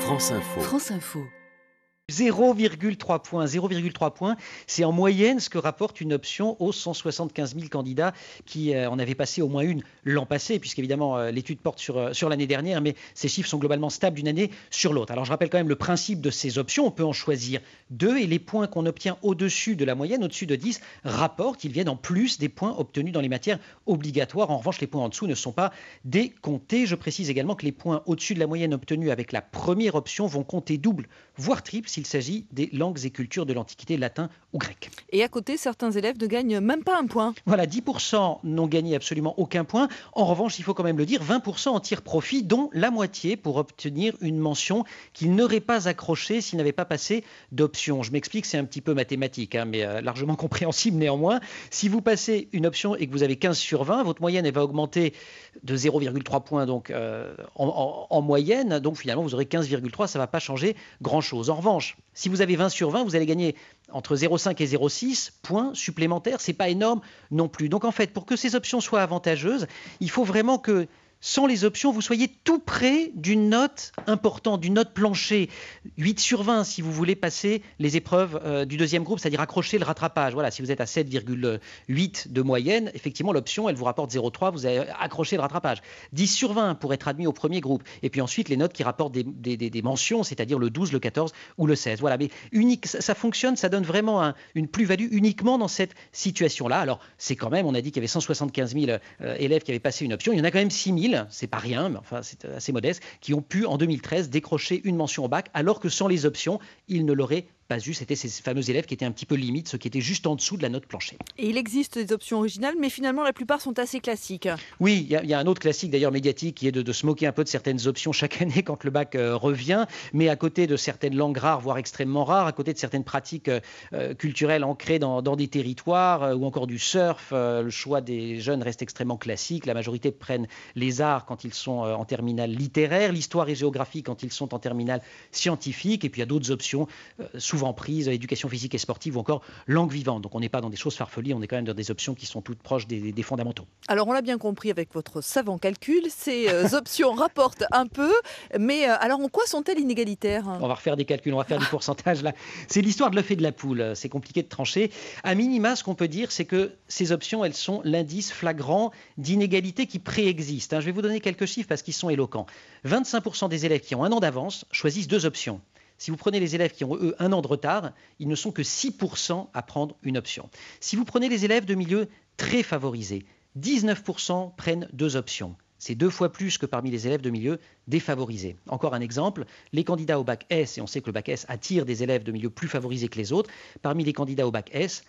France Info. France Info. 0,3 points. 0,3 points, c'est en moyenne ce que rapporte une option aux 175 000 candidats qui en avaient passé au moins une l'an passé, puisqu'évidemment l'étude porte sur l'année dernière, mais ces chiffres sont globalement stables d'une année sur l'autre. Alors je rappelle quand même le principe de ces options, on peut en choisir deux, et les points qu'on obtient au-dessus de la moyenne, au-dessus de 10, rapportent, ils viennent en plus des points obtenus dans les matières obligatoires. En revanche, les points en dessous ne sont pas décomptés. Je précise également que les points au-dessus de la moyenne obtenus avec la première option vont compter double, voire triple, s'il s'agit des langues et cultures de l'Antiquité, latin ou grec. Et à côté, certains élèves ne gagnent même pas un point. Voilà, 10% n'ont gagné absolument aucun point. En revanche, il faut quand même le dire, 20% en tirent profit, dont la moitié pour obtenir une mention qu'ils n'auraient pas accrochée s'ils n'avaient pas passé d'option. Je m'explique, c'est un petit peu mathématique, mais largement compréhensible néanmoins. Si vous passez une option et que vous avez 15 sur 20, votre moyenne elle va augmenter de 0,3 points donc, en moyenne. Donc finalement, vous aurez 15,3, ça ne va pas changer grand-chose. En revanche, si vous avez 20 sur 20, vous allez gagner entre 0,5 et 0,6 points supplémentaires. Ce n'est pas énorme non plus. Donc en fait, pour que ces options soient avantageuses, il faut vraiment que, sans les options, vous soyez tout près d'une note importante, d'une note plancher. 8 sur 20 si vous voulez passer les épreuves du deuxième groupe, c'est-à-dire accrocher le rattrapage. Voilà, si vous êtes à 7,8 de moyenne, effectivement, l'option, elle vous rapporte 0,3, vous avez accroché le rattrapage. 10 sur 20 pour être admis au premier groupe. Et puis ensuite, les notes qui rapportent des mentions, c'est-à-dire le 12, le 14 ou le 16. Voilà, mais unique, ça fonctionne, ça donne vraiment une plus-value uniquement dans cette situation-là. Alors, c'est quand même, on a dit qu'il y avait 175 000 élèves qui avaient passé une option. Il y en a quand même 6 000. C'est pas rien, mais enfin c'est assez modeste, qui ont pu en 2013 décrocher une mention au bac, alors que sans les options, ils ne l'auraient pas eu. C'était ces fameux élèves qui étaient un petit peu limites, ceux qui étaient juste en dessous de la note plancher. Et il existe des options originales, mais finalement la plupart sont assez classiques. Oui, il y a un autre classique d'ailleurs médiatique qui est de se moquer un peu de certaines options chaque année quand le bac revient, mais à côté de certaines langues rares, voire extrêmement rares, à côté de certaines pratiques culturelles ancrées dans des territoires, ou encore du surf, le choix des jeunes reste extrêmement classique. La majorité prennent les arts quand ils sont en terminale littéraire, l'histoire et géographie quand ils sont en terminale scientifique, et puis il y a d'autres options souvent prises, éducation physique et sportive ou encore langue vivante. Donc on n'est pas dans des choses farfelues, on est quand même dans des options qui sont toutes proches des fondamentaux. Alors on l'a bien compris avec votre savant calcul, ces options rapportent un peu, mais alors en quoi sont-elles inégalitaires ? On va refaire des calculs, on va faire du pourcentage là. C'est l'histoire de l'œuf et de la poule, c'est compliqué de trancher. À minima, ce qu'on peut dire, c'est que ces options, elles sont l'indice flagrant d'inégalité qui préexiste. Je vais vous donner quelques chiffres parce qu'ils sont éloquents. 25% des élèves qui ont un an d'avance choisissent deux options. Si vous prenez les élèves qui ont, eux, un an de retard, ils ne sont que 6% à prendre une option. Si vous prenez les élèves de milieux très favorisés, 19% prennent deux options. C'est 2 fois plus que parmi les élèves de milieux défavorisés. Encore un exemple, les candidats au bac S, et on sait que le bac S attire des élèves de milieux plus favorisés que les autres, parmi les candidats au bac S,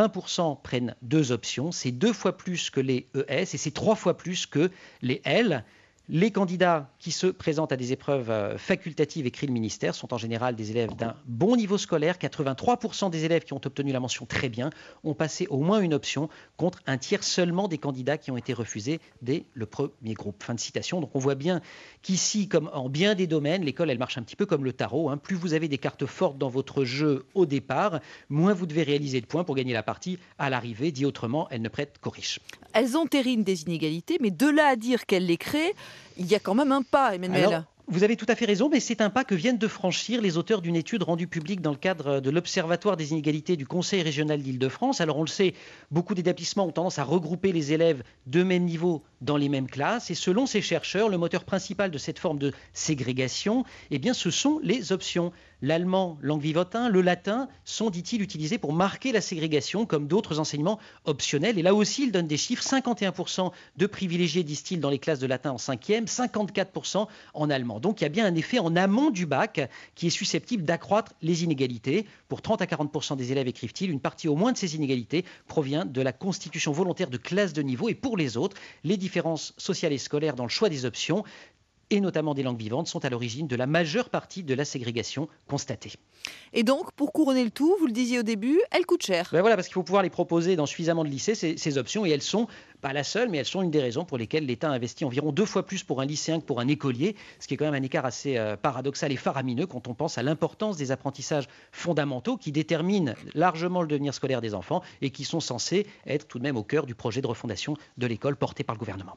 20% prennent deux options, c'est 2 fois plus que les ES et c'est 3 fois plus que les L. Les candidats qui se présentent à des épreuves facultatives écrites le ministère sont en général des élèves d'un bon niveau scolaire. 83% des élèves qui ont obtenu la mention très bien ont passé au moins une option contre un tiers seulement des candidats qui ont été refusés dès le premier groupe. Fin de citation. Donc on voit bien qu'ici, comme en bien des domaines, l'école elle marche un petit peu comme le tarot. Plus vous avez des cartes fortes dans votre jeu au départ, moins vous devez réaliser de points pour gagner la partie à l'arrivée. Dit autrement, elle ne prête qu'aux riches. Elles entérinent des inégalités, mais de là à dire qu'elles les créent, il y a quand même un pas, Emmanuel. Alors, vous avez tout à fait raison, mais c'est un pas que viennent de franchir les auteurs d'une étude rendue publique dans le cadre de l'Observatoire des inégalités du Conseil régional d'Île-de-France. Alors on le sait, beaucoup d'établissements ont tendance à regrouper les élèves de même niveau dans les mêmes classes. Et selon ces chercheurs, le moteur principal de cette forme de ségrégation, ce sont les options. L'allemand, langue vivante 1, le latin sont, dit-il, utilisés pour marquer la ségrégation comme d'autres enseignements optionnels. Et là aussi, il donne des chiffres. 51% de privilégiés, disent-ils, dans les classes de latin en 5e, 54% en allemand. Donc il y a bien un effet en amont du bac qui est susceptible d'accroître les inégalités. Pour 30 à 40% des élèves, écrivent-ils, une partie au moins de ces inégalités provient de la constitution volontaire de classes de niveau. Et pour les autres, les différences sociales et scolaires dans le choix des options, et notamment des langues vivantes, sont à l'origine de la majeure partie de la ségrégation constatée. Et donc, pour couronner le tout, vous le disiez au début, elles coûtent cher. Voilà, parce qu'il faut pouvoir les proposer dans suffisamment de lycées, ces options, et elles sont, pas la seule, mais elles sont une des raisons pour lesquelles l'État investit environ 2 fois plus pour un lycéen que pour un écolier, ce qui est quand même un écart assez paradoxal et faramineux quand on pense à l'importance des apprentissages fondamentaux qui déterminent largement le devenir scolaire des enfants et qui sont censés être tout de même au cœur du projet de refondation de l'école porté par le gouvernement.